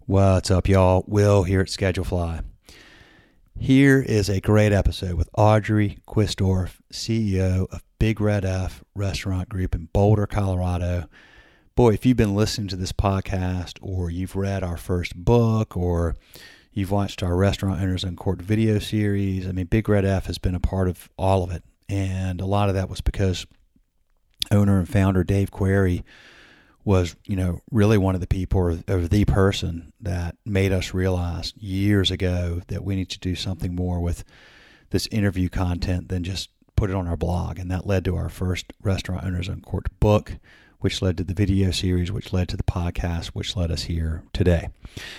What's up, y'all? Will here at Schedulefly. Here is a great episode with Audrey Quistorf, CEO of Big Red F Restaurant Group in Boulder, Colorado. Boy, if you've been listening to this podcast, or you've read our first book, or you've watched our Restaurant Owners Uncorked video series, Big Red F has been a part of all of it. And a lot of that was because owner and founder Dave Query was, really one of the people or the person that made us realize years ago that we need to do something more with this interview content than just put it on our blog. And that led to our first Restaurant Owners Uncorked book, which led to the video series, which led to the podcast, which led us here today.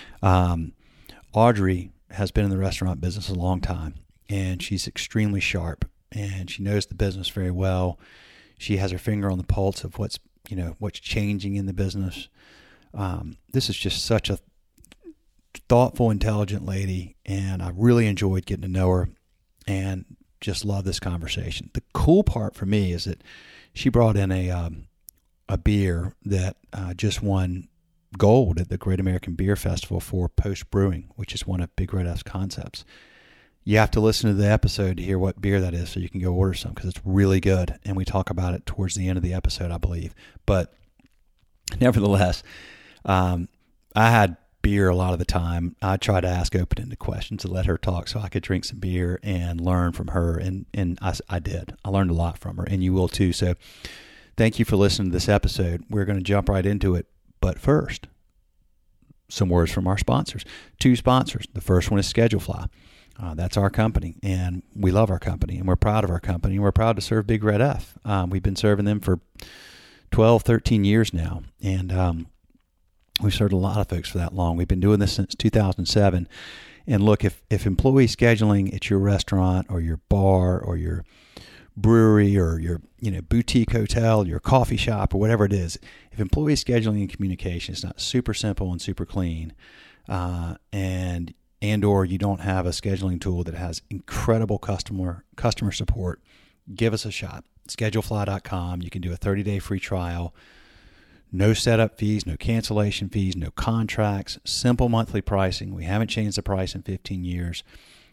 Audrey has been in the restaurant business a long time, and she's extremely sharp, and she knows the business very well. She has her finger on the pulse of what's changing in the business. This is just such a thoughtful, intelligent lady, and I really enjoyed getting to know her and just love this conversation. The cool part for me is that she brought in a beer that just won gold at the Great American Beer Festival for Post Brewing, which is one of Big Red F's concepts. You have to listen to the episode to hear what beer that is so you can go order some, because it's really good. And we talk about it towards the end of the episode, I believe. But nevertheless, I had beer a lot of the time. I tried to ask open-ended questions to let her talk so I could drink some beer and learn from her. And I did. I learned a lot from her, and you will too. So thank you for listening to this episode. We're going to jump right into it. But first, some words from our sponsors. Two sponsors. The first one is Schedulefly. That's our company, and we love our company, and we're proud of our company, and we're proud to serve Big Red F. We've been serving them for 12, 13 years now, and we've served a lot of folks for that long. We've been doing this since 2007, and look, if employee scheduling at your restaurant or your bar or your brewery or your boutique hotel, your coffee shop, or whatever it is, if employee scheduling and communication is not super simple and super clean, and or you don't have a scheduling tool that has incredible customer support, give us a shot. Schedulefly.com. You can do a 30-day free trial. No setup fees, no cancellation fees, no contracts, simple monthly pricing. We haven't changed the price in 15 years.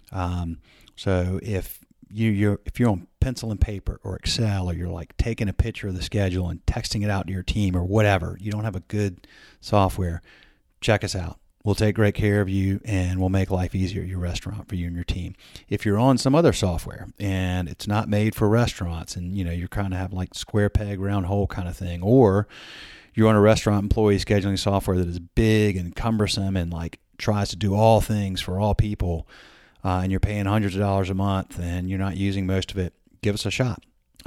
So if you're on pencil and paper or Excel, or you're like taking a picture of the schedule and texting it out to your team or whatever, you don't have a good software, check us out. We'll take great care of you, and we'll make life easier at your restaurant for you and your team. If you're on some other software and it's not made for restaurants, and you're kind of have like square peg, round hole kind of thing, or you're on a restaurant employee scheduling software that is big and cumbersome and like tries to do all things for all people, and you're paying hundreds of dollars a month and you're not using most of it, give us a shot.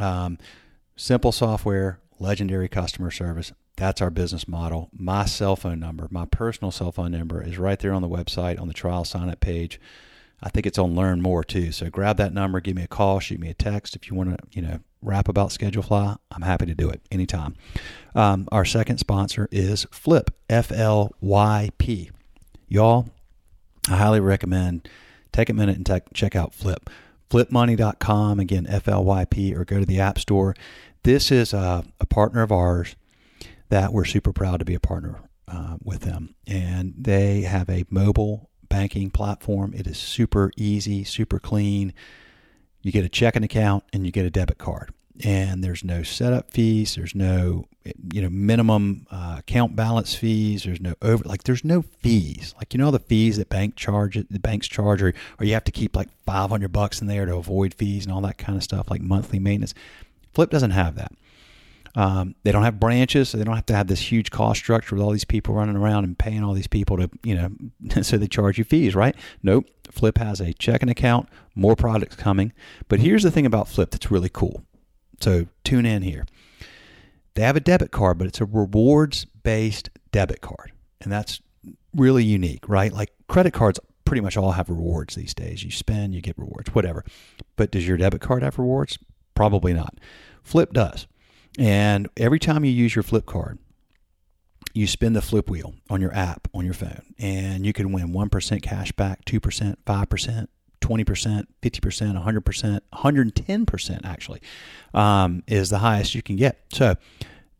Simple software, legendary customer service. That's our business model. My cell phone number, my personal cell phone number, is right there on the website on the trial sign-up page. I think it's on Learn More too. So grab that number, give me a call, shoot me a text. If you want to, rap about Schedulefly, I'm happy to do it anytime. Our second sponsor is Flyp, F-L-Y-P. Y'all, I highly recommend take a minute and check out Flyp. Flypmoney.com, again, F-L-Y-P, or go to the App Store. This is a partner of ours that we're super proud to be a partner with them. And they have a mobile banking platform. It is super easy, super clean. You get a checking account and you get a debit card. And there's no setup fees. There's no, minimum account balance fees. There's no there's no fees. All the fees that banks charge, or you have to keep like $500 in there to avoid fees and all that kind of stuff, like monthly maintenance. Flyp doesn't have that. They don't have branches, so they don't have to have this huge cost structure with all these people running around and paying all these people to, so they charge you fees, right? Nope. Flyp has a checking account, more products coming. But here's the thing about Flyp that's really cool. So tune in here. They have a debit card, but it's a rewards-based debit card. And that's really unique, right? Like credit cards pretty much all have rewards these days. You spend, you get rewards, whatever. But does your debit card have rewards? Probably not. Flyp does. And every time you use your Flyp card, you spin the Flyp wheel on your app on your phone, and you can win 1% cash back, 2%, 5%, 20%, 50%, 100%, 110% actually, is the highest you can get. So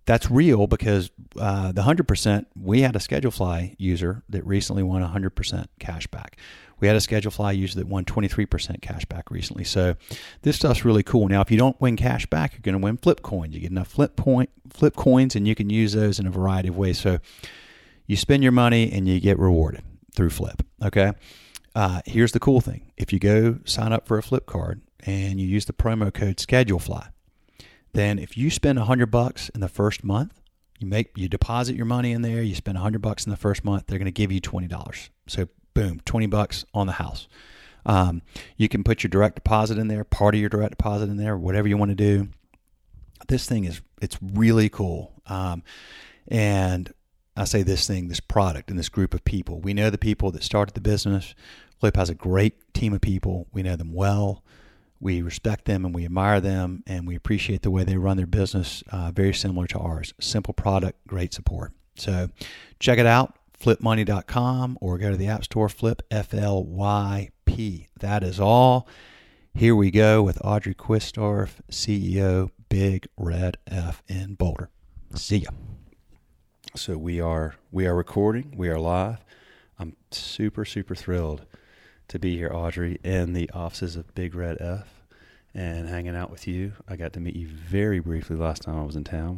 that's real because the 100%, we had a ScheduleFly user that recently won 100% cash back. We had a ScheduleFly user that won 23% cash back recently. So this stuff's really cool. Now, if you don't win cash back, you're going to win flip coins. You get enough flip coins, and you can use those in a variety of ways. So you spend your money and you get rewarded through flip. Okay. Here's the cool thing. If you go sign up for a flip card and you use the promo code ScheduleFly, then if you spend $100 in the first month, you deposit your money in there, you spend $100 in the first month, they're going to give you $20. So boom, $20 on the house. You can put your direct deposit in there, part of your direct deposit in there, whatever you want to do. This thing it's really cool. And I say this product and this group of people. We know the people that started the business. Flip has a great team of people. We know them well. We respect them and we admire them, and we appreciate the way they run their business, very similar to ours. Simple product, great support. So check it out, flipmoney.com, or go to the App Store, Flip, FLYP. That is all. Here we go with Audrey Quistorf, CEO, Big Red F in Boulder. See ya. So we are recording. We are live. I'm super, super thrilled to be here, Audrey, in the offices of Big Red F and hanging out with you. I got to meet you very briefly last time I was in town.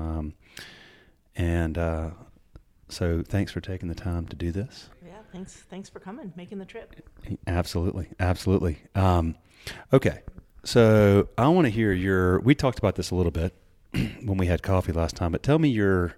So thanks for taking the time to do this. Yeah, thanks for coming, making the trip. Absolutely. Okay, so I want to hear we talked about this a little bit when we had coffee last time, but tell me your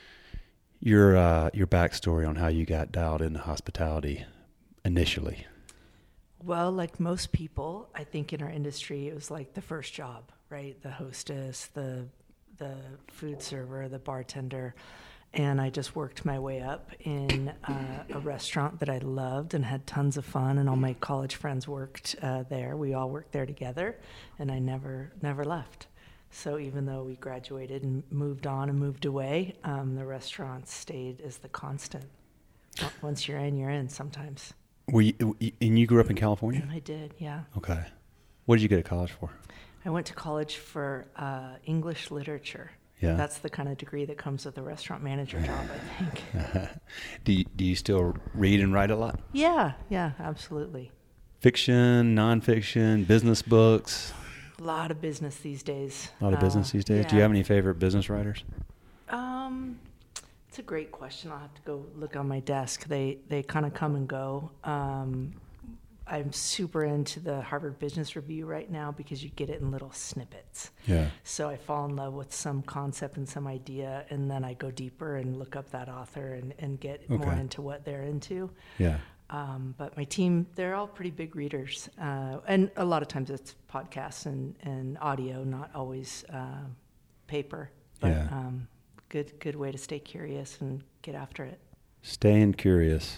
backstory on how you got dialed into hospitality initially. Well, like most people, I think in our industry, it was like the first job, right? The hostess, the food server, the bartender. And I just worked my way up in a restaurant that I loved and had tons of fun. And all my college friends worked there. We all worked there together, and I never left. So even though we graduated and moved on and moved away, the restaurant stayed as the constant. Once you're in sometimes. And you grew up in California? I did, yeah. Okay. What did you go to college for? I went to college for English literature. Yeah. That's the kind of degree that comes with a restaurant manager job, I think. Do you still read and write a lot? Yeah, absolutely. Fiction, nonfiction, business books? A lot of business these days. Yeah. Do you have any favorite business writers? It's a great question. I'll have to go look on my desk. They kind of come and go. I'm super into the Harvard Business Review right now because you get it in little snippets. Yeah. So I fall in love with some concept and some idea, and then I go deeper and look up that author and get more into what they're into. Yeah. But my team, they're all pretty big readers. And a lot of times it's podcasts and audio, not always paper. But good way to stay curious and get after it. Staying curious.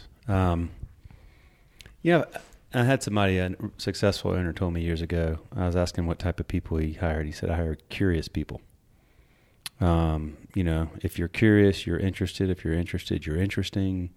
I had somebody, a successful owner, told me years ago. I was asking what type of people he hired. He said, I hire curious people. If you're curious, you're interested. If you're interested, you're interesting.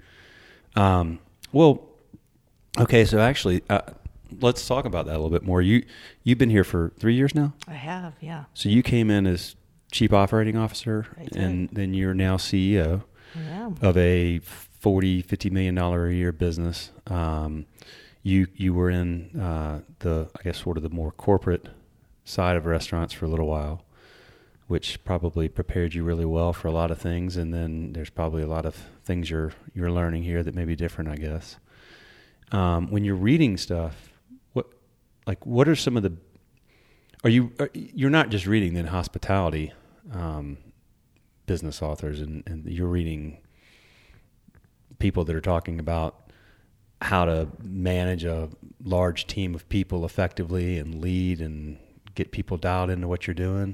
Okay, so actually, let's talk about that a little bit more. You've been here for 3 years now? I have, yeah. So you came in as Chief Operating Officer, and then you're now CEO of a $40-50 million a year business. You were in sort of the more corporate side of restaurants for a little while, which probably prepared you really well for a lot of things. And then there's probably a lot of things you're learning here that may be different, I guess. When you're reading stuff, what are some of the? You're not just reading then hospitality business authors, and you're reading people that are talking about how to manage a large team of people effectively and lead and get people dialed into what you're doing?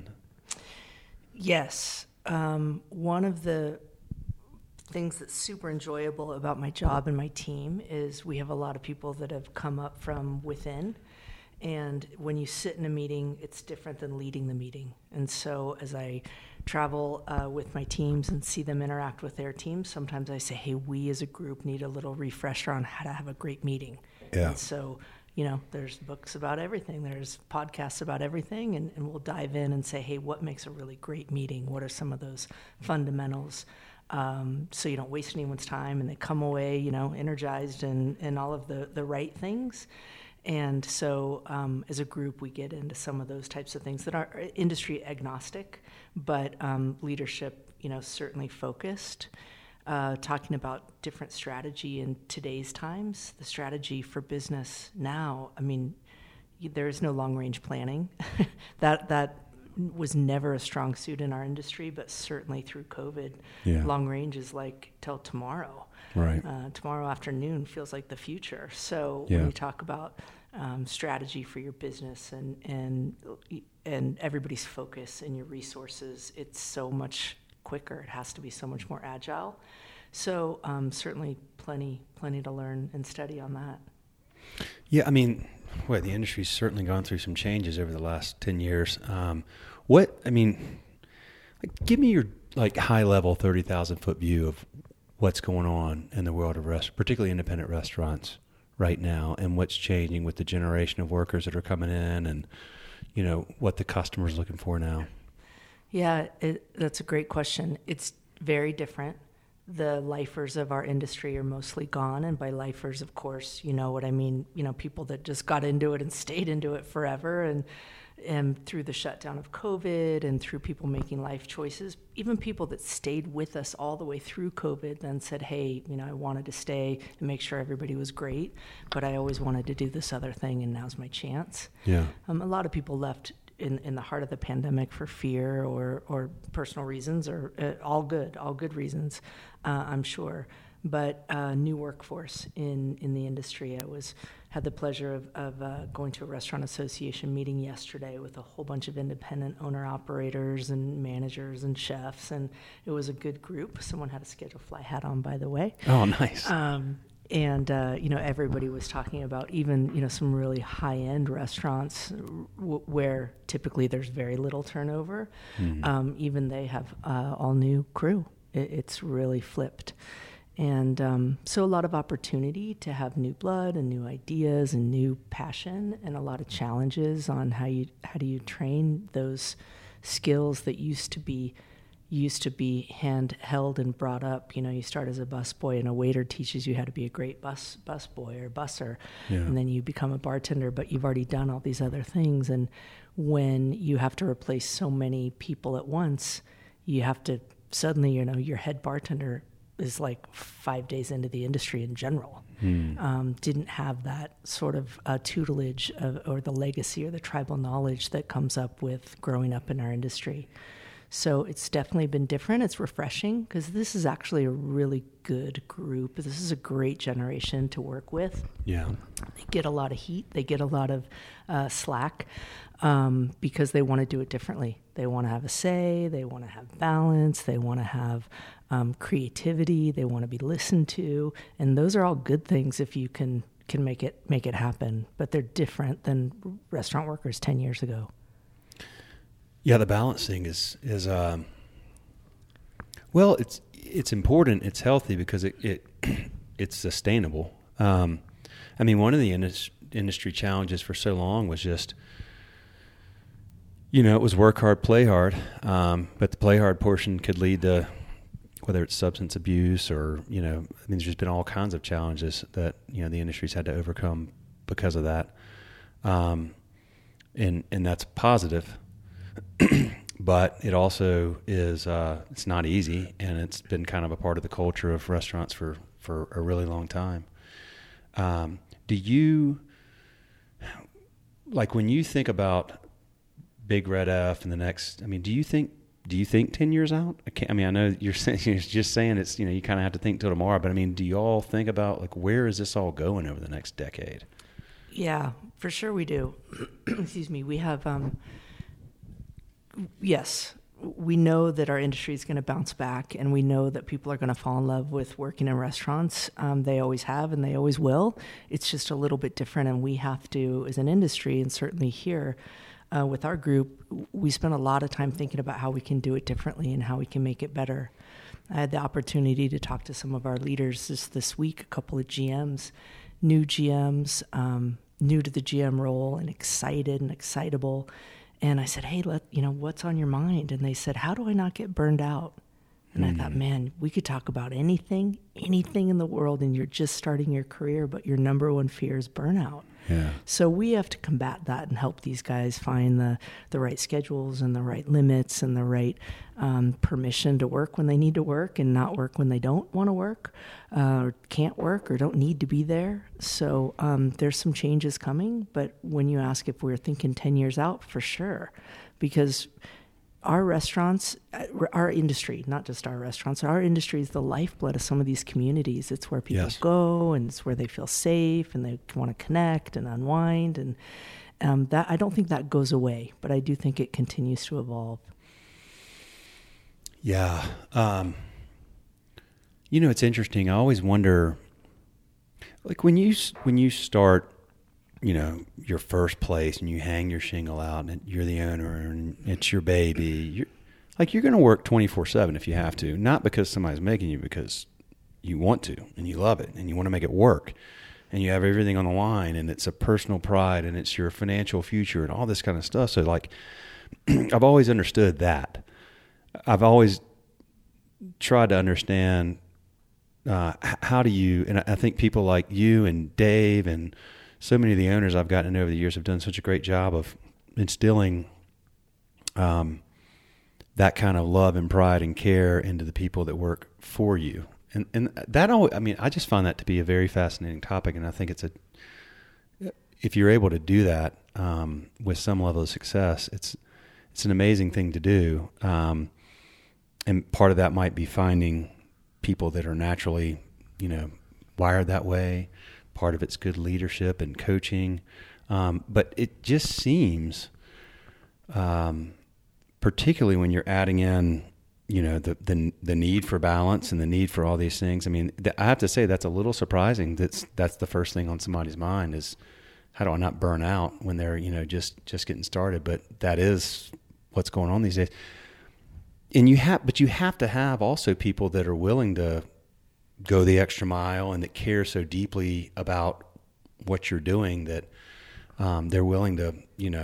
Yes. One of the things that's super enjoyable about my job and my team is we have a lot of people that have come up from within. And when you sit in a meeting, it's different than leading the meeting. And so as I travel with my teams and see them interact with their teams, sometimes I say, hey, we as a group need a little refresher on how to have a great meeting. Yeah. And so there's books about everything. There's podcasts about everything. And we'll dive in and say, hey, what makes a really great meeting? What are some of those fundamentals? So you don't waste anyone's time and they come away, energized and all of the right things. And so as a group, we get into some of those types of things that are industry agnostic, but leadership, certainly focused, talking about different strategy in today's times, the strategy for business now. I mean, there is no long-range planning. That was never a strong suit in our industry, but certainly through COVID, long range is like till tomorrow. Right. Tomorrow afternoon feels like the future. So when you talk about strategy for your business and everybody's focus and your resources, it's so much quicker. It has to be so much more agile. So certainly plenty to learn and study on that. Yeah, I mean, the industry's certainly gone through some changes over the last 10 years. Give me your high level 30,000 foot view of what's going on in the world of particularly independent restaurants right now, and what's changing with the generation of workers that are coming in, and what the customer's looking for now. Yeah, that's a great question. It's very different. The lifers of our industry are mostly gone, and by lifers, of course, you know what I mean. People that just got into it and stayed into it forever, and through the shutdown of COVID and through people making life choices, even people that stayed with us all the way through COVID then said, hey, I wanted to stay and make sure everybody was great, but I always wanted to do this other thing, and now's my chance. Yeah. A lot of people left in the heart of the pandemic for fear or personal reasons, or all good reasons, I'm sure. But new workforce in the industry. I had the pleasure of going to a restaurant association meeting yesterday with a whole bunch of independent owner-operators and managers and chefs, and it was a good group. Someone had a Schedule Fly hat on, by the way. Oh, nice. Everybody was talking about even, some really high-end restaurants where typically there's very little turnover. Mm-hmm. Even they have all new crew. It's really flipped. And so a lot of opportunity to have new blood and new ideas and new passion, and a lot of challenges on how do you train those skills that used to be handheld and brought up. You start as a busboy, and a waiter teaches you how to be a great busboy or busser, and then you become a bartender, but you've already done all these other things. And when you have to replace so many people at once, you have to suddenly, your head bartender is like 5 days into the industry in general. Didn't have that sort of tutelage or the legacy or the tribal knowledge that comes up with growing up in our industry. So it's definitely been different. It's refreshing because this is actually a really good group. This is a great generation to work with. Yeah, they get a lot of heat. They get a lot of slack because they want to do it differently. They want to have a say. They want to have balance. They want to have creativity. They want to be listened to, and those are all good things if you can make it happen. But they're different than restaurant workers 10 years ago. Yeah, the balance thing is well, it's important. It's healthy because it's sustainable. One of the industry challenges for so long was just, it was work hard, play hard, but the play hard portion could lead to whether it's substance abuse or there's just been all kinds of challenges that the industry's had to overcome because of that, and that's positive. But it also is it's not easy, and it's been kind of a part of the culture of restaurants for a really long time. Do you, when you think about Big Red F and the next, do you think 10 years out? I know you're just saying it's, you kind of have to think till tomorrow, but do you all think about where is this all going over the next decade? Yeah, for sure we do. Excuse me. We have, yes, we know that our industry is going to bounce back, and we know that people are going to fall in love with working in restaurants. They always have, and they always will. It's just a little bit different, and we have to, as an industry, and certainly here with our group, we spend a lot of time thinking about how we can do it differently and how we can make it better. I had the opportunity to talk to some of our leaders this week, a couple of GMs, new GMs, new to the GM role and excited and excitable. And I said, hey, what's on your mind? And they said, how do I not get burned out? And I thought, man, we could talk about anything in the world, and you're just starting your career, but your number one fear is burnout. Yeah. So we have to combat that and help these guys find the right schedules and the right limits and the right permission to work when they need to work and not work when they don't want to work, or can't work or don't need to be there. So there's some changes coming, but when you ask if we're thinking 10 years out, for sure, because our restaurants, our industry, not just our restaurants, our industry is the lifeblood of some of these communities. It's where people go, and it's where they feel safe and they want to connect and unwind. And that, I don't think that goes away, but I do think it continues to evolve. Yeah. It's interesting. I always wonder, like when you start, your first place and you hang your shingle out and you're the owner and it's your baby, you're going to work 24/7 if you have to, not because somebody's making you, because you want to and you love it and you want to make it work and you have everything on the line and it's a personal pride and it's your financial future and all this kind of stuff. So like, I've always understood that. I've always tried to understand how do you, and I think people like you and Dave and so many of the owners I've gotten to know over the years have done such a great job of instilling that kind of love and pride and care into the people that work for you. And that always, I just find that to be a very fascinating topic. And I think if you're able to do that with some level of success, it's an amazing thing to do. And part of that might be finding people that are naturally, wired that way. Part of it's good leadership and coaching. But it just seems, particularly when you're adding in, the need for balance and the need for all these things. I have to say that's a little surprising. That's the first thing on somebody's mind is, how do I not burn out when they're, just getting started? But that is what's going on these days. And you have to have also people that are willing to go the extra mile and that care so deeply about what you're doing that they're willing to,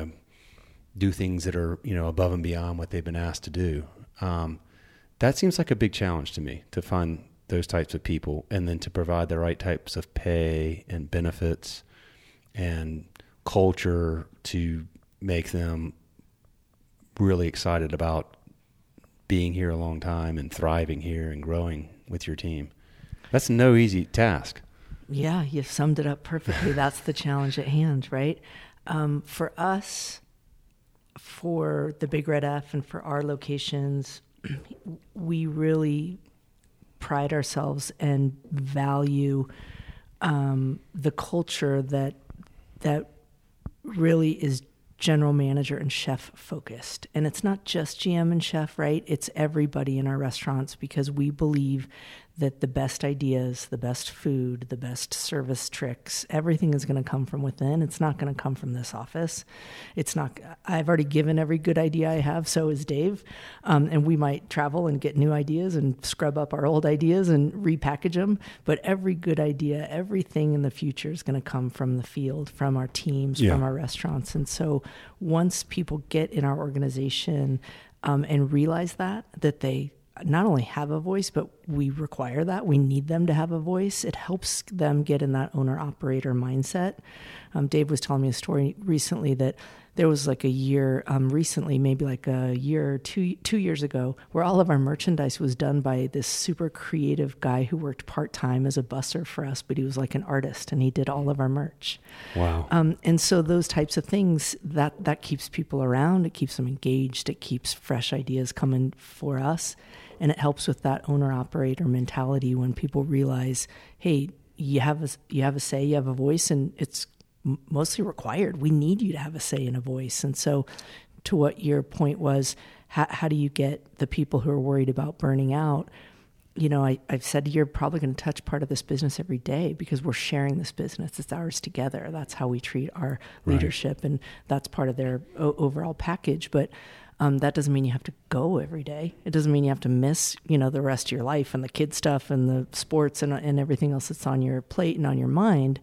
do things that are, above and beyond what they've been asked to do. That seems like a big challenge to me, to find those types of people and then to provide the right types of pay and benefits and culture to make them really excited about being here a long time and thriving here and growing with your team. That's no easy task. Yeah, you summed it up perfectly. That's the challenge at hand, right? For us, for the Big Red F and for our locations, we really pride ourselves and value the culture that really is general manager and chef focused. And it's not just GM and chef, right? It's everybody in our restaurants, because we believe that the best ideas, the best food, the best service tricks, everything is going to come from within. It's not going to come from this office. It's not, I've already given every good idea I have, so is Dave. And we might travel and get new ideas and scrub up our old ideas and repackage them. But every good idea, everything in the future is going to come from the field, from our teams, from our restaurants. And so once people get in our organization and realize that they not only have a voice, but we require that. We need them to have a voice. It helps them get in that owner-operator mindset. Dave was telling me a story recently that there was like a year recently, maybe like a year or two years ago, where all of our merchandise was done by this super creative guy who worked part-time as a busser for us, but he was like an artist and he did all of our merch. Wow. And so those types of things, that keeps people around, it keeps them engaged, it keeps fresh ideas coming for us. And it helps with that owner-operator mentality when people realize, hey, you have a say, you have a voice, and it's mostly required. We need you to have a say and a voice. And so to what your point was, how do you get the people who are worried about burning out? I've said you're probably going to touch part of this business every day because we're sharing this business. It's ours together. That's how we treat our leadership, and that's part of their overall package. But that doesn't mean you have to go every day. It doesn't mean you have to miss, the rest of your life and the kid stuff and the sports and everything else that's on your plate and on your mind.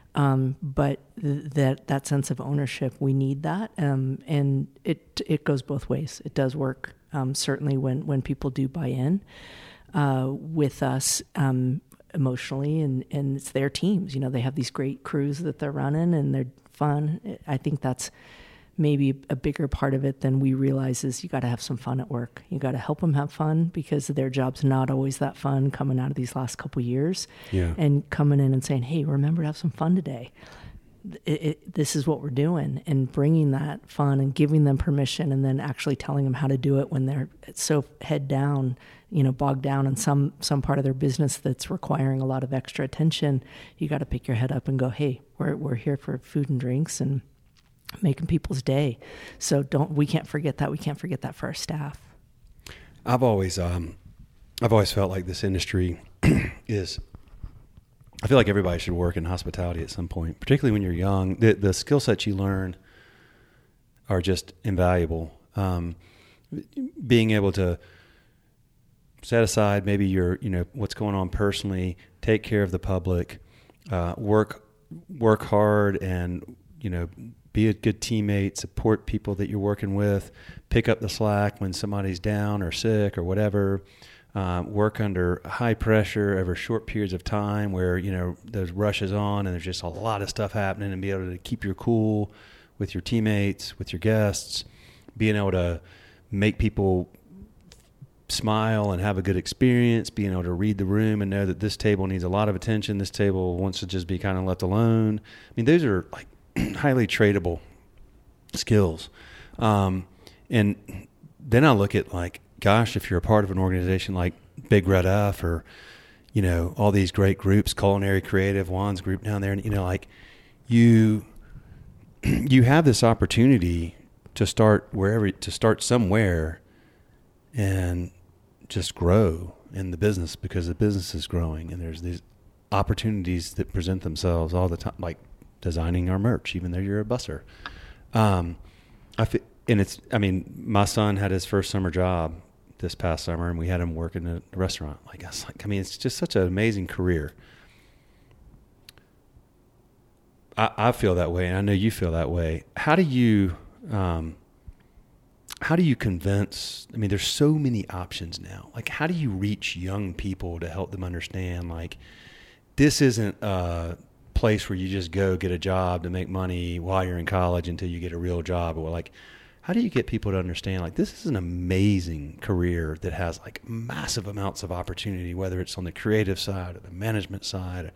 But that sense of ownership, we need that. And it goes both ways. It does work, certainly when people do buy in with us emotionally, and it's their teams. They have these great crews that they're running and they're fun. I think that's maybe a bigger part of it than we realize is you got to have some fun at work. You got to help them have fun because their job's not always that fun coming out of these last couple of years. Yeah. And coming in and saying, hey, remember to have some fun today. This is what we're doing, and bringing that fun and giving them permission, and then actually telling them how to do it when they're so head down, bogged down in some part of their business that's requiring a lot of extra attention. You got to pick your head up and go, hey, we're here for food and drinks and making people's day. So we can't forget that. We can't forget that for our staff. I've always felt like this industry I feel like everybody should work in hospitality at some point, particularly when you're young. The skill sets you learn are just invaluable. Being able to set aside maybe your, what's going on personally, take care of the public, work hard, and, be a good teammate, support people that you're working with, pick up the slack when somebody's down or sick or whatever, work under high pressure over short periods of time where, there's rushes on and there's just a lot of stuff happening, and be able to keep your cool with your teammates, with your guests, being able to make people smile and have a good experience, being able to read the room and know that this table needs a lot of attention, this table wants to just be kind of left alone. I mean, those are like highly tradable skills. And then I look at like, gosh, if you're a part of an organization like Big Red F or, all these great groups, Culinary Creative, Juan's group down there, and, you have this opportunity to start somewhere and just grow in the business, because the business is growing and there's these opportunities that present themselves all the time, like designing our merch, even though you're a busser. My son had his first summer job this past summer, and we had him work in a restaurant. It's just such an amazing career. I feel that way, and I know you feel that way. How do you convince, there's so many options now. Like, how do you reach young people to help them understand, like, this isn't a place where you just go get a job to make money while you're in college until you get a real job? Or like, how do you get people to understand, like, this is an amazing career that has like massive amounts of opportunity, whether it's on the creative side or the management side,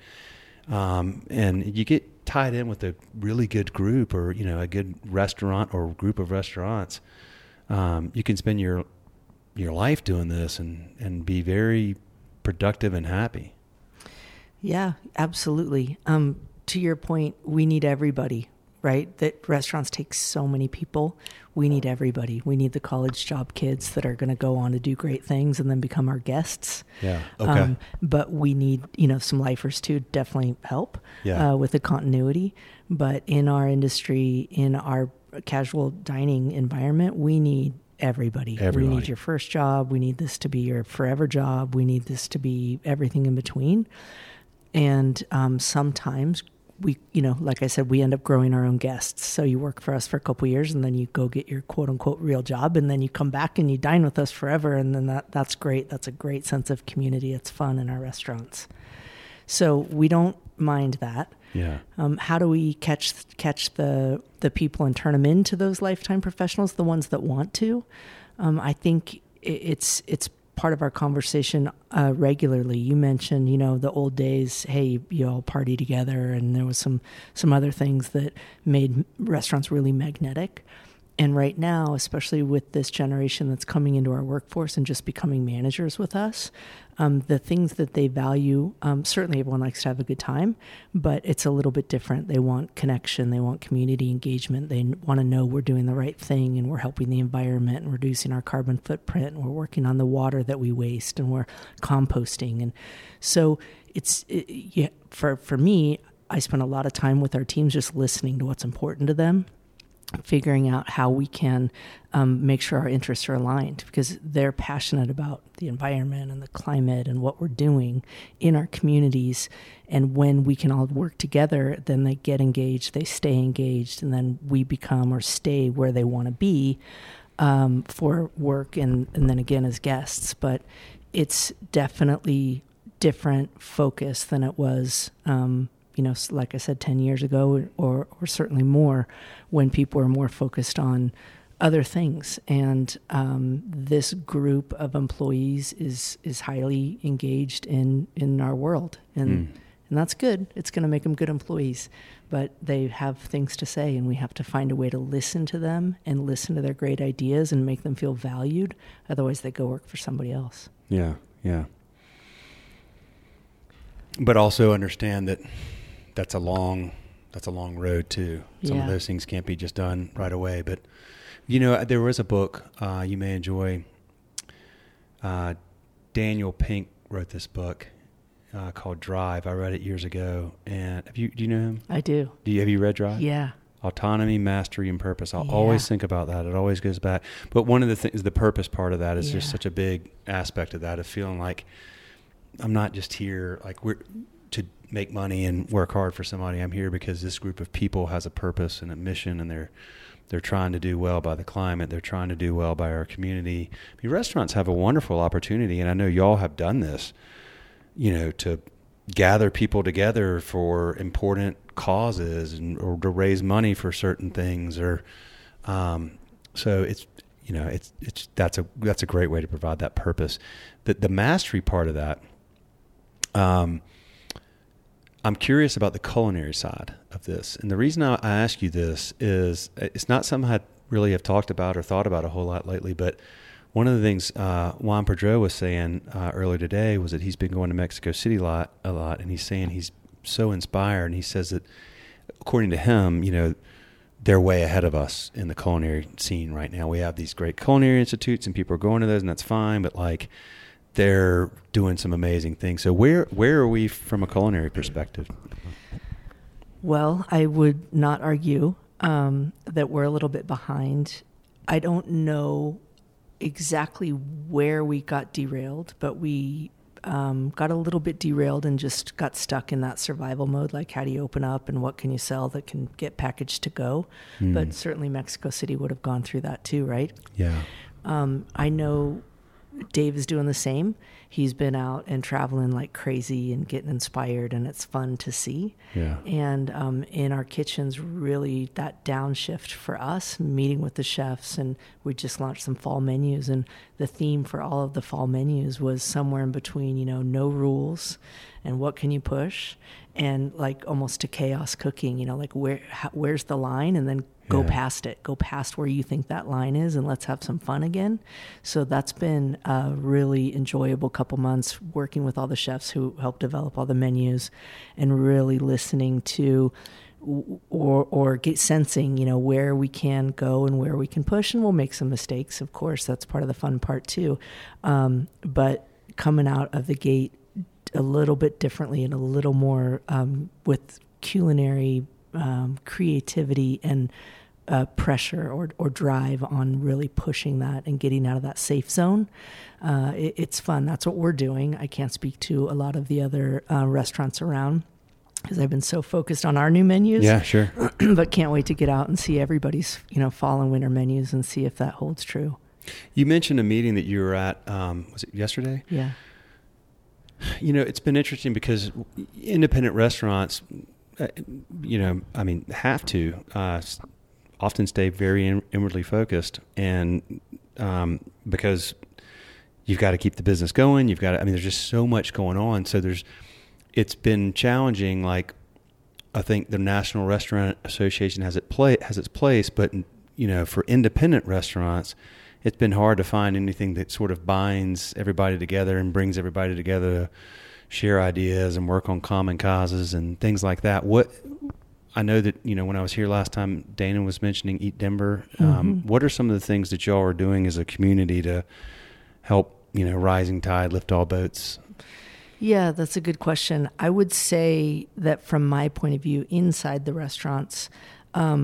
and you get tied in with a really good group or, a good restaurant or group of restaurants. You can spend your life doing this and be very productive and happy. Yeah, absolutely. To your point, we need everybody, right? That restaurants take so many people. We need everybody. We need the college job kids that are going to go on to do great things and then become our guests. Yeah. Okay. But we need, some lifers too, definitely help with the continuity. But in our industry, in our casual dining environment, we need everybody. We need your first job. We need this to be your forever job. We need this to be everything in between. And sometimes we, like I said, we end up growing our own guests. So you work for us for a couple of years, and then you go get your quote unquote real job, and then you come back and you dine with us forever. And then that's great. That's a great sense of community. It's fun in our restaurants. So we don't mind that. Yeah. How do we catch the people and turn them into those lifetime professionals, the ones that want to? I think it's part of our conversation regularly. You mentioned, the old days, hey, you all party together, and there was some other things that made restaurants really magnetic. And right now, especially with this generation that's coming into our workforce and just becoming managers with us, the things that they value, certainly everyone likes to have a good time, but it's a little bit different. They want connection. They want community engagement. They want to know we're doing the right thing and we're helping the environment and reducing our carbon footprint, and we're working on the water that we waste, and we're composting. And so for me, I spend a lot of time with our teams just listening to what's important to them figuring out how we can make sure our interests are aligned, because they're passionate about the environment and the climate and what we're doing in our communities. And when we can all work together, then they get engaged, they stay engaged, and then we become or stay where they want to be for work and then again as guests. But it's definitely different focus than it was like I said, 10 years ago or certainly more, when people were more focused on other things. And this group of employees is highly engaged in our world. And that's good. It's going to make them good employees. But they have things to say, and we have to find a way to listen to them and listen to their great ideas and make them feel valued. Otherwise, they go work for somebody else. Yeah, yeah. But also understand that that's a long road too. Some of those things can't be just done right away. But there was a book you may enjoy. Daniel Pink wrote this book called Drive. I read it years ago. And do you know him? I do. Have you read Drive? Yeah. Autonomy, mastery, and purpose. I'll always think about that. It always goes back. But one of the things, the purpose part of that is just such a big aspect of that, of feeling like I'm not just here to make money and work hard for somebody. I'm here because this group of people has a purpose and a mission, and they're trying to do well by the climate. They're trying to do well by our community. I mean, restaurants have a wonderful opportunity, and I know y'all have done this, to gather people together for important causes or to raise money for certain things, or so that's a great way to provide that purpose. The mastery part of that. I'm curious about the culinary side of this. And the reason I ask you this is it's not something I really have talked about or thought about a whole lot lately, but one of the things Juan Pedro was saying earlier today was that he's been going to Mexico City a lot, and he's saying he's so inspired, and he says that according to him, they're way ahead of us in the culinary scene right now. We have these great culinary institutes, and people are going to those, and that's fine, but they're doing some amazing things. So where are we from a culinary perspective? Well, I would not argue that we're a little bit behind. I don't know exactly where we got derailed, but we got a little bit derailed and just got stuck in that survival mode. Like, how do you open up and what can you sell that can get packaged to go? But certainly Mexico City would have gone through that too, right? Yeah. I know Dave is doing the same. He's been out and traveling like crazy and getting inspired, and it's fun to see. Yeah. And in our kitchens, really that downshift for us, meeting with the chefs, and we just launched some fall menus, and the theme for all of the fall menus was somewhere in between, no rules and what can you push, and like almost to chaos cooking, where's the line, and then go past it, go past where you think that line is, and let's have some fun again. So that's been a really enjoyable couple months working with all the chefs who helped develop all the menus, and really listening to or sensing, where we can go and where we can push, and we'll make some mistakes. Of course, that's part of the fun part too. But coming out of the gate a little bit differently and a little more with culinary creativity and pressure or drive on really pushing that and getting out of that safe zone. It's fun. That's what we're doing. I can't speak to a lot of the other restaurants around because I've been so focused on our new menus. Yeah, sure. But can't wait to get out and see everybody's fall and winter menus and see if that holds true. You mentioned a meeting that you were at, was it yesterday? Yeah. It's been interesting because independent restaurants, have to often stay very inwardly focused, and because you've got to keep the business going, there's just so much going on. So it's been challenging. Like, I think the National Restaurant Association has its place, but for independent restaurants, it's been hard to find anything that sort of binds everybody together and brings everybody together to share ideas and work on common causes and things like that. I know that, when I was here last time, Dana was mentioning Eat Denver. What are some of the things that y'all are doing as a community to help, rising tide lift all boats? Yeah, that's a good question. I would say that from my point of view, inside the restaurants,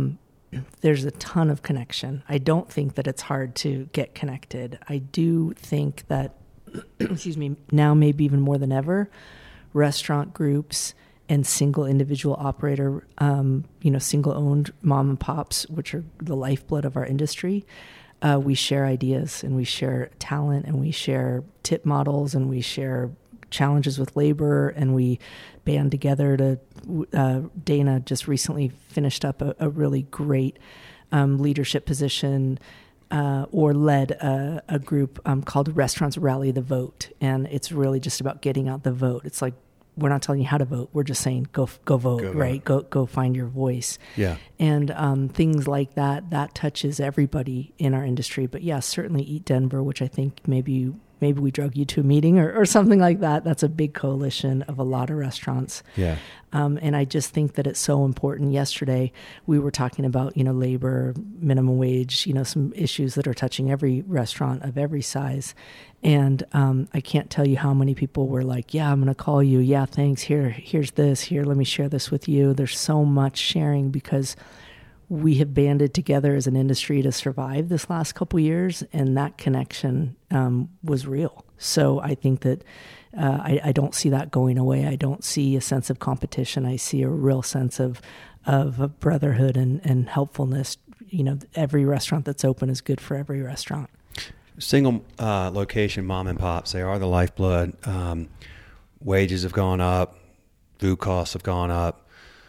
there's a ton of connection. I don't think that it's hard to get connected. I do think that, excuse me, now maybe even more than ever, restaurant groups and single individual operator, single owned mom and pops, which are the lifeblood of our industry, we share ideas and we share talent and we share tip models and we share challenges with labor, and we band together to, Dana just recently finished up a really great leadership position or led a group called Restaurants Rally the Vote. And it's really just about getting out the vote. It's like, we're not telling you how to vote. We're just saying, go vote, right? Go find your voice. Yeah. And things like that touches everybody in our industry. But yeah, certainly Eat Denver, which I think maybe we drug you to a meeting or something like that. That's a big coalition of a lot of restaurants. Yeah. And I just think that it's so important. Yesterday, we were talking about, labor, minimum wage, some issues that are touching every restaurant of every size. And I can't tell you how many people were like, yeah, I'm going to call you. Yeah, thanks. Here's this. Here, let me share this with you. There's so much sharing because we have banded together as an industry to survive this last couple years, and that connection was real. So I think that I don't see that going away. I don't see a sense of competition. I see a real sense of brotherhood and helpfulness. Every restaurant that's open is good for every restaurant. Single location mom and pops, they are the lifeblood. Wages have gone up, food costs have gone up.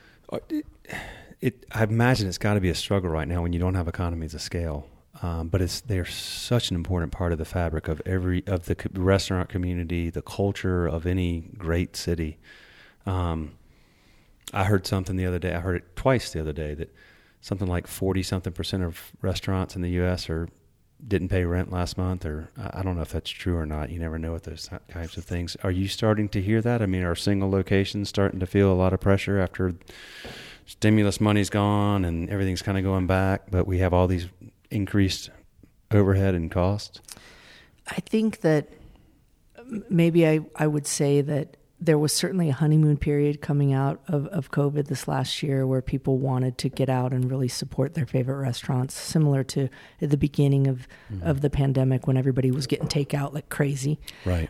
I imagine it's got to be a struggle right now when you don't have economies of scale. But they're such an important part of the fabric of the restaurant community, the culture of any great city. I heard something the other day. I heard it twice the other day that something like 40-something% of restaurants in the U.S. didn't pay rent last month, or I don't know if that's true or not. You never know with those types of things. Are you starting to hear that? I mean, are single locations starting to feel a lot of pressure after stimulus money's gone and everything's kind of going back, but we have all these increased overhead and costs? I think that maybe I would say that there was certainly a honeymoon period coming out of COVID this last year where people wanted to get out and really support their favorite restaurants, similar to at the beginning of the pandemic when everybody was getting takeout like crazy. Right.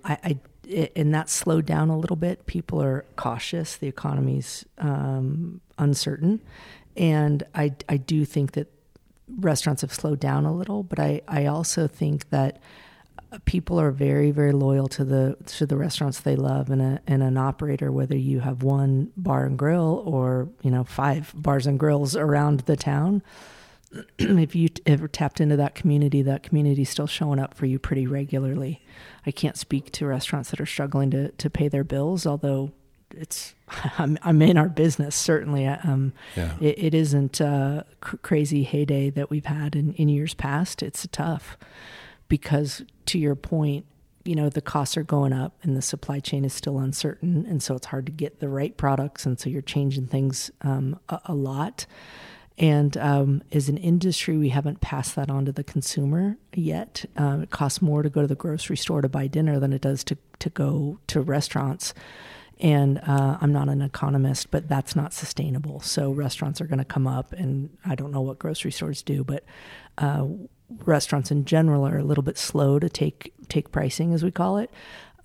And that slowed down a little bit. People are cautious. The economy's uncertain. And I do think that restaurants have slowed down a little, but I also think that people are very, very loyal to the restaurants they love, and an operator, whether you have one bar and grill or 5 bars and grills around the town, if you ever tapped into that community's still showing up for you pretty regularly. I can't speak to restaurants that are struggling to pay their bills, although I'm in our business, certainly. It isn't a crazy heyday that we've had in years past. It's tough because, to your point, the costs are going up and the supply chain is still uncertain. And so it's hard to get the right products. And so you're changing things a lot. And as an industry, we haven't passed that on to the consumer yet. It costs more to go to the grocery store to buy dinner than it does to go to restaurants. And I'm not an economist, but that's not sustainable. So restaurants are going to come up, and I don't know what grocery stores do, but restaurants in general are a little bit slow to take pricing, as we call it,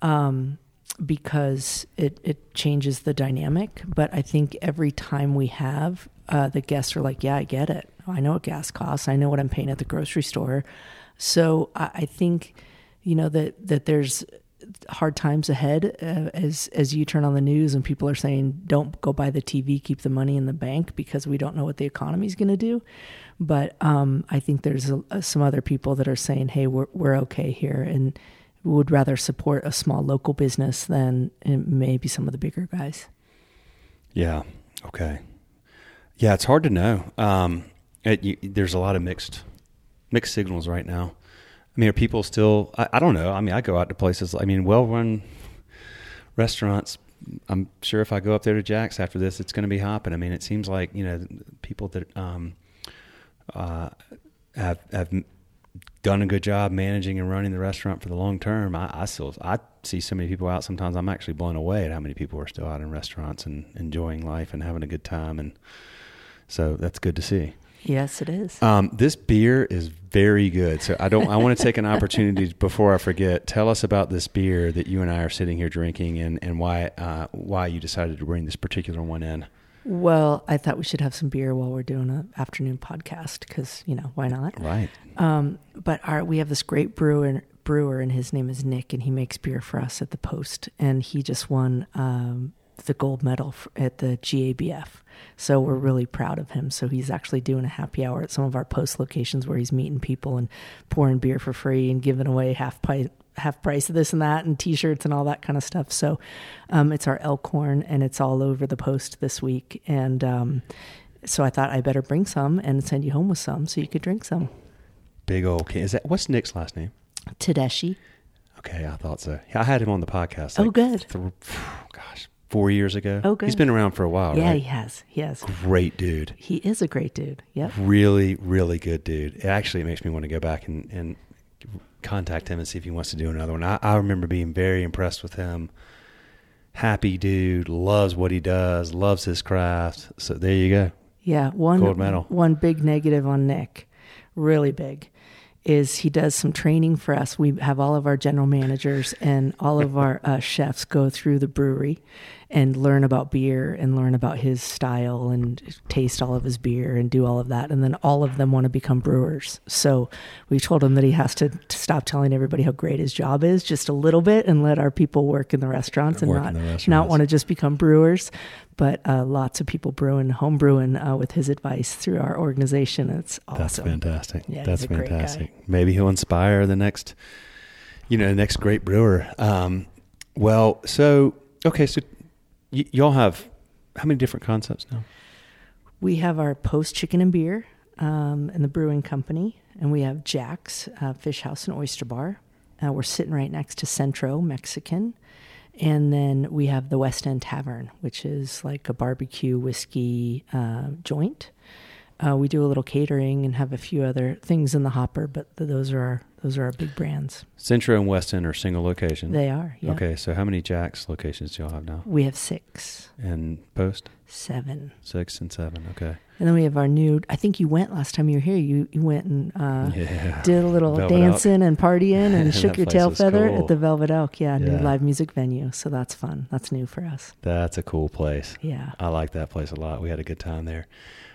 because it changes the dynamic. But I think every time we have, the guests are like, yeah, I get it. I know what gas costs. I know what I'm paying at the grocery store. So I think, that there's hard times ahead as you turn on the news and people are saying, don't go buy the TV, keep the money in the bank because we don't know what the economy is going to do. But I think there's some other people that are saying, hey, we're okay here, and would rather support a small local business than maybe some of the bigger guys. Yeah. Okay. Yeah, it's hard to know. There's a lot of mixed signals right now. I mean, are people still, I don't know. I mean, I go out to places, well-run restaurants. I'm sure if I go up there to Jack's after this, it's going to be hopping. I mean, it seems like, people that have done a good job managing and running the restaurant for the long term. I see so many people out. Sometimes I'm actually blown away at how many people are still out in restaurants and enjoying life and having a good time. And so that's good to see. Yes, it is. This beer is very good. So I want to take an opportunity before I forget. Tell us about this beer that you and I are sitting here drinking, and why you decided to bring this particular one in. Well, I thought we should have some beer while we're doing an afternoon podcast because, why not? Right. But we have this great brewer, and his name is Nick, and he makes beer for us at the Post. And he just won the gold medal at the GABF. So we're really proud of him. So he's actually doing a happy hour at some of our Post locations where he's meeting people and pouring beer for free and giving away half price of this and that and T-shirts and all that kind of stuff. So it's our Elkhorn, and it's all over the Post this week. And so I thought I better bring some and send you home with some so you could drink some. Big old can. What's Nick's last name? Tedeschi. Okay, I thought so. Yeah, I had him on the podcast. Good. 4 years ago. Oh, good. He's been around for a while, yeah, right? He has. Great dude. He is a great dude. Yep. Really, really good dude. It makes me want to go back and contact him and see if he wants to do another one. I remember being very impressed with him. Happy dude, loves what he does, loves his craft. So there you go. Yeah, gold medal. One big negative on Nick, really big, is he does some training for us. We have all of our general managers and all of our chefs go through the brewery and learn about beer and learn about his style and taste all of his beer and do all of that. And then all of them want to become brewers. So we told him that he has to stop telling everybody how great his job is just a little bit and let our people work in the restaurants and not want to just become brewers. But lots of people home brewing with his advice through our organization. It's awesome. That's fantastic. Yeah, that's he's a fantastic. great guy. Maybe he'll inspire the next great brewer. So y'all have how many different concepts now? We have our Post Chicken and Beer and the brewing company, and we have Jack's Fish House and Oyster Bar. We're sitting right next to Centro Mexican. And then we have the West End Tavern, which is like a barbecue whiskey joint. We do a little catering and have a few other things in the hopper, but those are our big brands. Centro and West End are single locations. They are, yeah. Okay, so how many Jack's locations do y'all have now? We have 6. And Post? 7. 6 and 7, okay. And then we have our new, I think you went last time you were here, you went and did a little Velvet dancing Elk. and partying and shook your tail feather cool. at the Velvet Elk. Yeah, new live music venue. So that's fun. That's new for us. That's a cool place. Yeah. I like that place a lot. We had a good time there.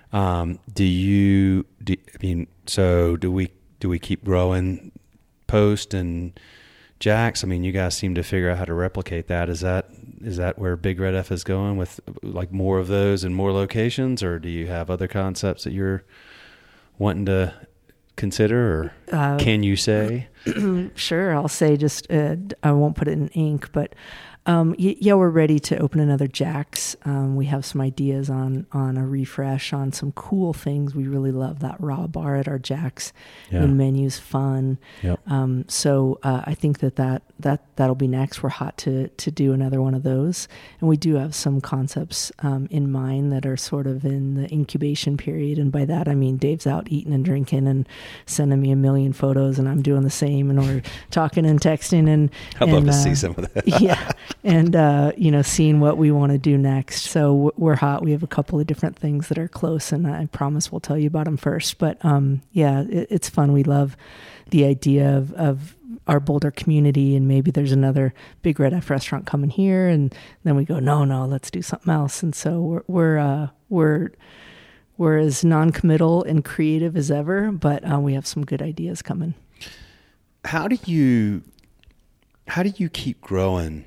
Do we keep growing Post and Jack's? I mean, you guys seem to figure out how to replicate that. Is that where Big Red F is going with like more of those and more locations, or do you have other concepts that you're wanting to consider, or can you say? Sure, I'll say just I won't put it in ink, but we're ready to open another Jack's. We have some ideas on a refresh on some cool things. We really love that raw bar at our Jack's. Yeah. The menu's fun. Yep. So I think that'll be next. We're hot to do another one of those, and we do have some concepts in mind that are sort of in the incubation period. And by that I mean Dave's out eating and drinking and sending me a million photos, and I'm doing the same, and we're talking and texting. And I'd love to see some of that. Yeah. And, seeing what we want to do next. So we're hot. We have a couple of different things that are close, and I promise we'll tell you about them first. But, it's fun. We love the idea of our Boulder community, and maybe there's another Big Red F restaurant coming here. And then we go, no, let's do something else. And so we're as non-committal and creative as ever, but we have some good ideas coming. How do you keep growing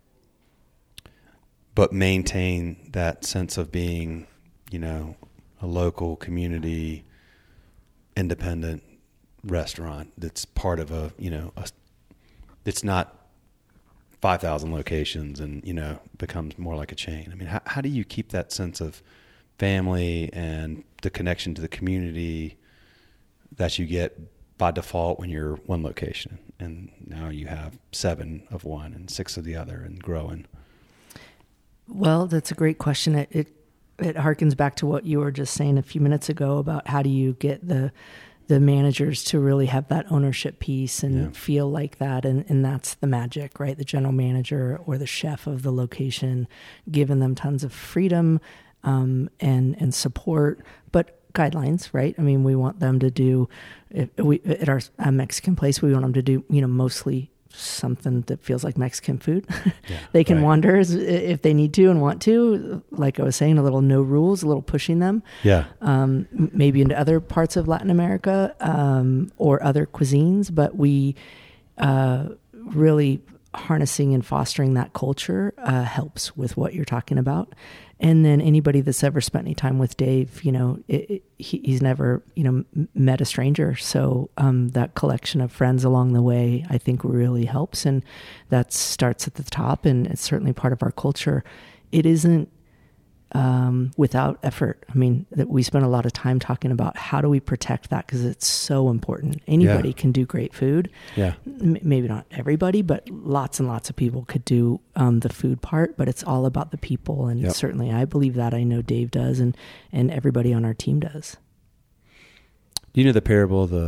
but maintain that sense of being, a local community, independent restaurant that's part of it's not 5,000 locations and, becomes more like a chain? I mean, how do you keep that sense of family and the connection to the community that you get by default when you're one location, and now you have 7 of one and 6 of the other and growing? Well, that's a great question. It harkens back to what you were just saying a few minutes ago about how do you get the managers to really have that ownership piece and feel like that. And that's the magic, right? The general manager or the chef of the location, giving them tons of freedom and support, but guidelines, right? I mean, we want them to do, at our Mexican place, we want them to do, mostly something that feels like Mexican food. Yeah, they can wander if they need to and want to. Like I was saying, a little no rules, a little pushing them. Yeah. Maybe into other parts of Latin America or other cuisines, but we really harnessing and fostering that culture helps with what you're talking about. And then anybody that's ever spent any time with Dave, he's never, met a stranger. So that collection of friends along the way, I think really helps. And that starts at the top, and it's certainly part of our culture. It isn't without effort. I mean, that we spend a lot of time talking about how do we protect that, because it's so important. Anybody can do great food. Yeah. Maybe not everybody, but lots and lots of people could do the food part, but it's all about the people. And certainly I believe that. I know Dave does, and everybody on our team does. You know the parable of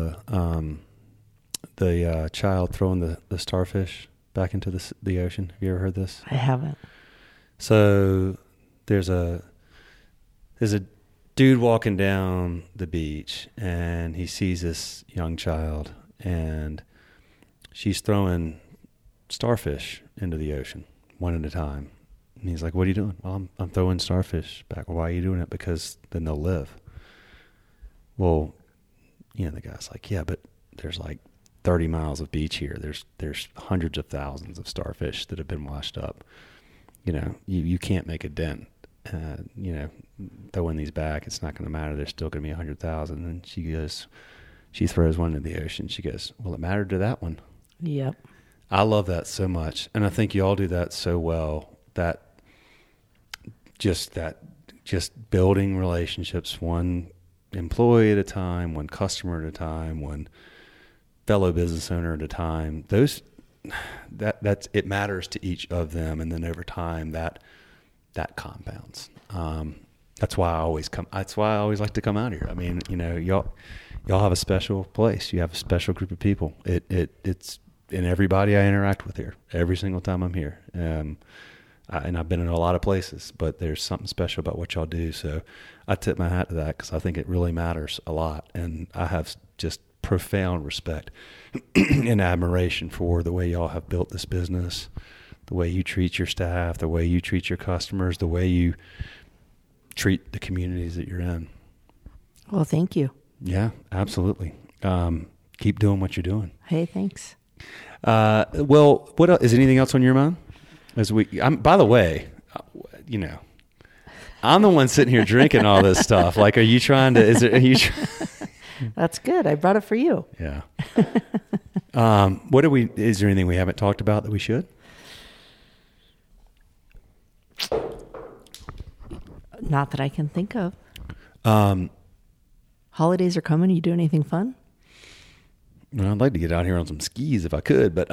the child throwing the starfish back into the ocean? Have you ever heard this? I haven't. So there's a dude walking down the beach, and he sees this young child, and she's throwing starfish into the ocean one at a time. And he's like, "What are you doing?" "Well, I'm throwing starfish back." "Well, why are you doing it?" "Because then they'll live." Well, the guy's like, "Yeah, but there's like 30 miles of beach here. There's hundreds of thousands of starfish that have been washed up. You can't make a dent. Throwing these back, it's not going to matter. There's still going to be 100,000. And she throws one into the ocean. She goes, "Well, it mattered to that one." Yep. I love that so much. And I think you all do that so well, that just building relationships, one employee at a time, one customer at a time, one fellow business owner at a time. It matters to each of them. And then over time that compounds. That's why I always like to come out here. I mean, y'all have a special place. You have a special group of people. It's in everybody I interact with here every single time I'm here. And I've been in a lot of places, but there's something special about what y'all do. So I tip my hat to that, because I think it really matters a lot. And I have just profound respect and admiration for the way y'all have built this business, the way you treat your staff, the way you treat your customers, the way you treat the communities that you're in. Well, thank you. Yeah, absolutely. Keep doing what you're doing. Hey, thanks. Well, what else, is anything else on your mind? By the way, I'm the one sitting here drinking all this stuff. Like, are you trying to, That's good. I brought it for you. Yeah. Is there anything we haven't talked about that we should? Not that I can think of. Holidays are coming. You do anything fun? Well, I'd like to get out here on some skis if I could, but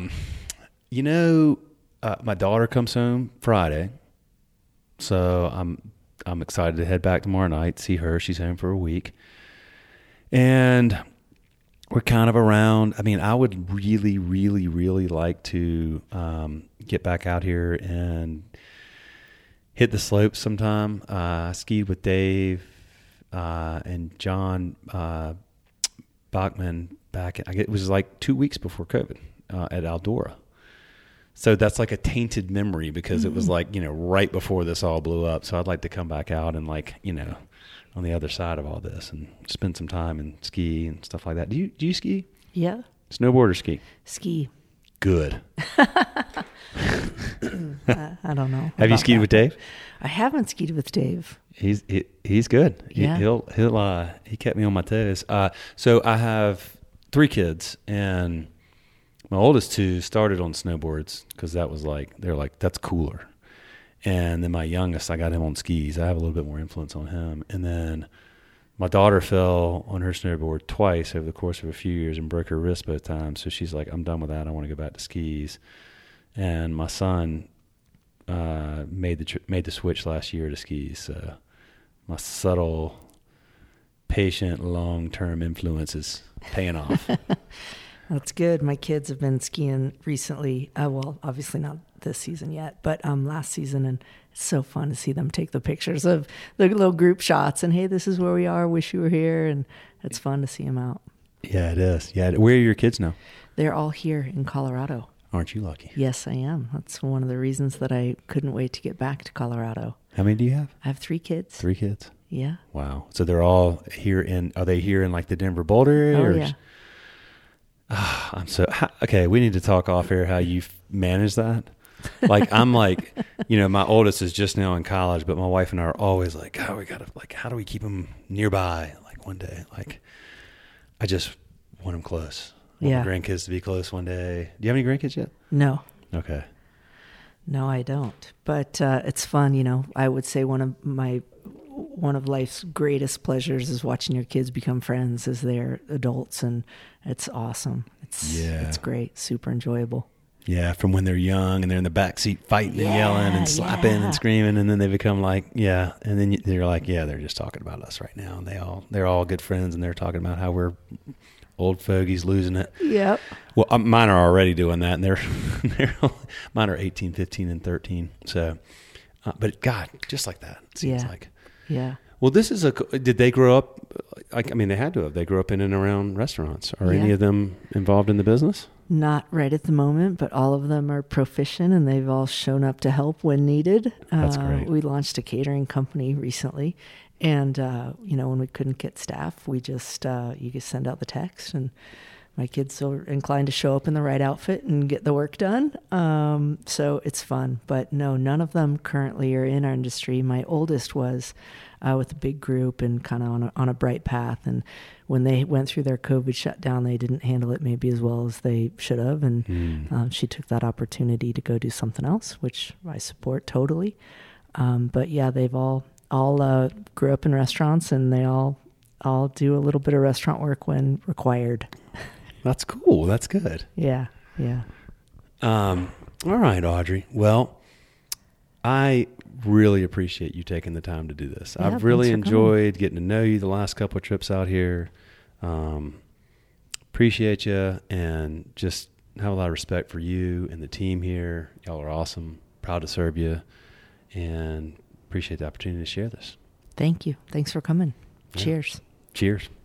my daughter comes home Friday, so I'm excited to head back tomorrow night, see her. She's home for a week, and we're kind of around. I mean, I would really, really, really like to get back out here and hit the slopes sometime. I skied with Dave and John Bachman back. It was like 2 weeks before COVID at Eldora. So that's like a tainted memory, because it was like, right before this all blew up. So I'd like to come back out and on the other side of all this and spend some time and ski and stuff like that. Do you ski? Yeah. Snowboard or ski? Ski. Good. I don't know. Have you skied with Dave? I haven't skied with Dave. He's good. Yeah. He kept me on my toes. So I have 3 kids, and my oldest 2 started on snowboards because they're like, that's cooler. And then my youngest, I got him on skis. I have a little bit more influence on him. And then my daughter fell on her snowboard twice over the course of a few years and broke her wrist both times. So she's like, I'm done with that. I want to go back to skis. And my son made the switch last year to skis. So my subtle, patient, long-term influence is paying off. That's good. My kids have been skiing recently. Well, obviously not this season yet, but last season, and it's so fun to see them take the pictures of the little group shots. And hey, this is where we are. Wish you were here, and it's fun to see them out. Yeah, it is. Yeah, where are your kids now? They're all here in Colorado. Aren't you lucky? Yes, I am. That's one of the reasons that I couldn't wait to get back to Colorado. How many do you have? I have 3 kids. 3 kids. Yeah. Wow. So they're all here are they here in like the Denver Boulder area? Oh, yeah. Okay. We need to talk off air how you manage that. Like, I'm like, my oldest is just now in college, but my wife and I are always like, oh, how do we keep them nearby? Like one day, like I just want them close. I want my grandkids to be close one day. Do you have any grandkids yet? No. Okay. No, I don't. But it's fun, I would say one of life's greatest pleasures is watching your kids become friends as they're adults, and it's awesome. It's great, super enjoyable. Yeah, from when they're young and they're in the back seat fighting and yelling and slapping and screaming, and then they become like, and then they're like, they're just talking about us right now, and they're all good friends, and they're talking about how we're old fogies losing it. Yep. Well, mine are already doing that, and mine are 18, 15, and 13. So, but God, just like that, it seems like. Yeah. Well, did they grow up, they had to have. They grew up in and around restaurants. Are any of them involved in the business? Not right at the moment, but all of them are proficient, and they've all shown up to help when needed. That's great. We launched a catering company recently, and, when we couldn't get staff, we just, you could send out the text, and my kids are inclined to show up in the right outfit and get the work done. So it's fun. But no, none of them currently are in our industry. My oldest was with a big group and kind of on a bright path. And when they went through their COVID shutdown, they didn't handle it maybe as well as they should have. And she took that opportunity to go do something else, which I support totally. But yeah, they've all grew up in restaurants, and they all do a little bit of restaurant work when required. That's cool. That's good. Yeah. Yeah. All right, Audrey. Well, I really appreciate you taking the time to do this. Yeah, I've really enjoyed getting to know you the last couple of trips out here. Appreciate you, and just have a lot of respect for you and the team here. Y'all are awesome. Proud to serve you, and appreciate the opportunity to share this. Thank you. Thanks for coming. Yeah. Cheers. Cheers.